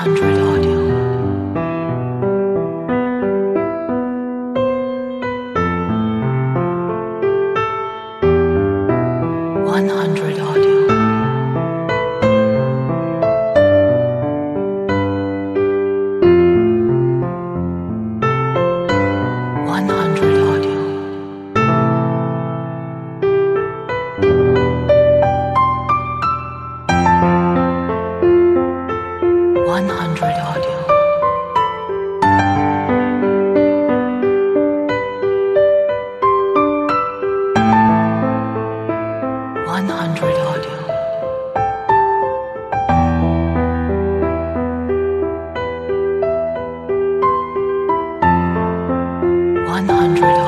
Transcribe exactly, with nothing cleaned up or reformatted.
hundred audio. one hundred audio. one hundred audio. one hundred audio. one hundred audio. one hundred